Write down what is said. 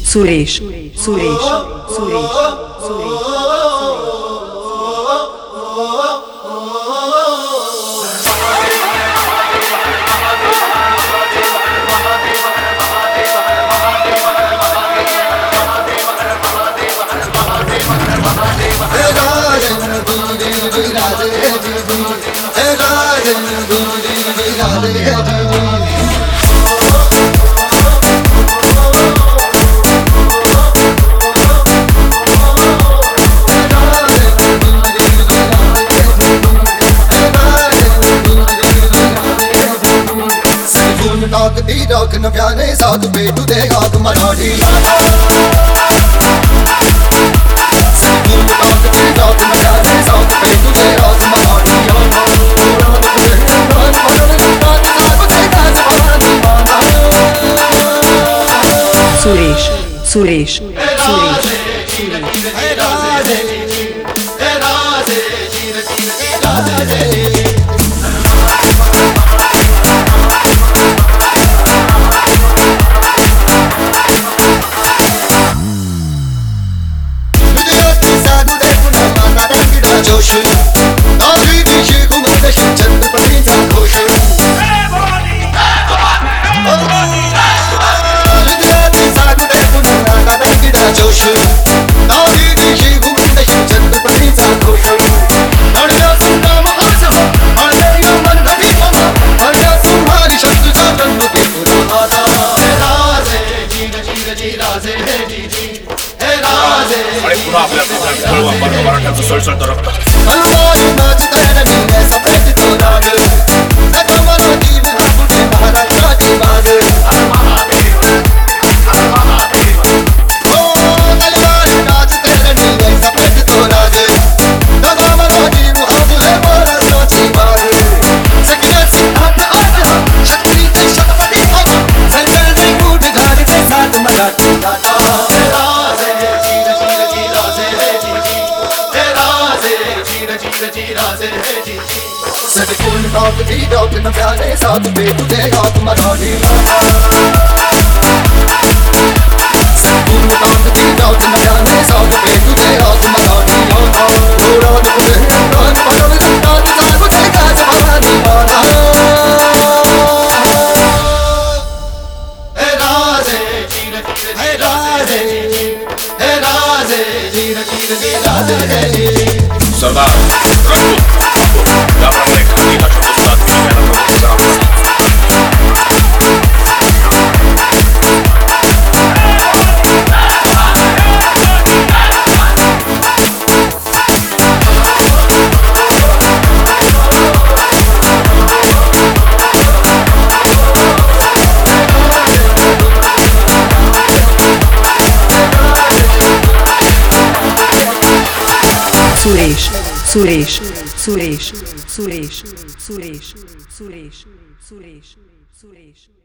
सुरेश सुरेश सुरेश सुरेश डाक न प्याने साथ पेटू देगा मराठी डाक न प्याने साथ पेटू देगा मराठी सुरेश सुरेश सुरेश सळसळतं रक्त डाक न प्याने साथ पेटू देगा मराठी डाक न प्याने साथ पेटू देगा मराठी सरदार त्याप्रमाणे खाली हा शब्द सुद्धा सुरेश सुरेश सुरेश सुरेश सुरेश सुरेश सुरेश सुरेश